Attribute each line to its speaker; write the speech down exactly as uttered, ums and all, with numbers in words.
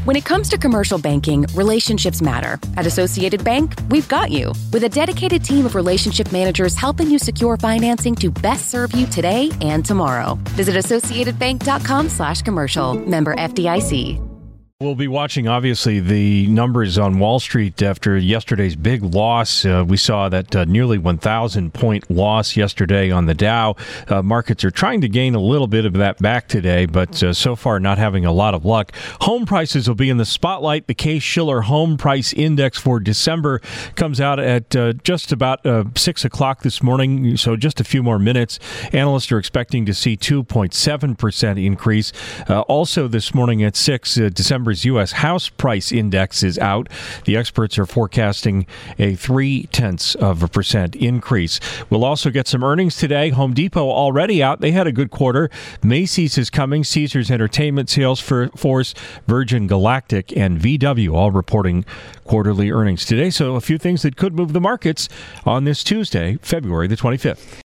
Speaker 1: When it comes to commercial banking, relationships matter. At Associated Bank, we've got you. With a dedicated team of relationship managers helping you secure financing to best serve you today and tomorrow. Visit associatedbank.com slash commercial. Member F D I C.
Speaker 2: We'll be watching, obviously, the numbers on Wall Street after yesterday's big loss. Uh, we saw that uh, nearly one thousand point loss yesterday on the Dow. Uh, markets are trying to gain a little bit of that back today, but uh, so far not having a lot of luck. Home prices will be in the spotlight. The Case-Shiller Home Price Index for December comes out at uh, just about uh, six o'clock this morning, so just a few more minutes. Analysts are expecting to see two point seven percent increase. Uh, also this morning at six, uh, December U S House Price Index is out. The experts are forecasting a three-tenths of a percent increase. We'll also get some earnings today. Home Depot already out. They had a good quarter. Macy's is coming. Caesars Entertainment, Salesforce, Virgin Galactic, and V W all reporting quarterly earnings today. So a few things that could move the markets on this Tuesday, February the twenty-fifth.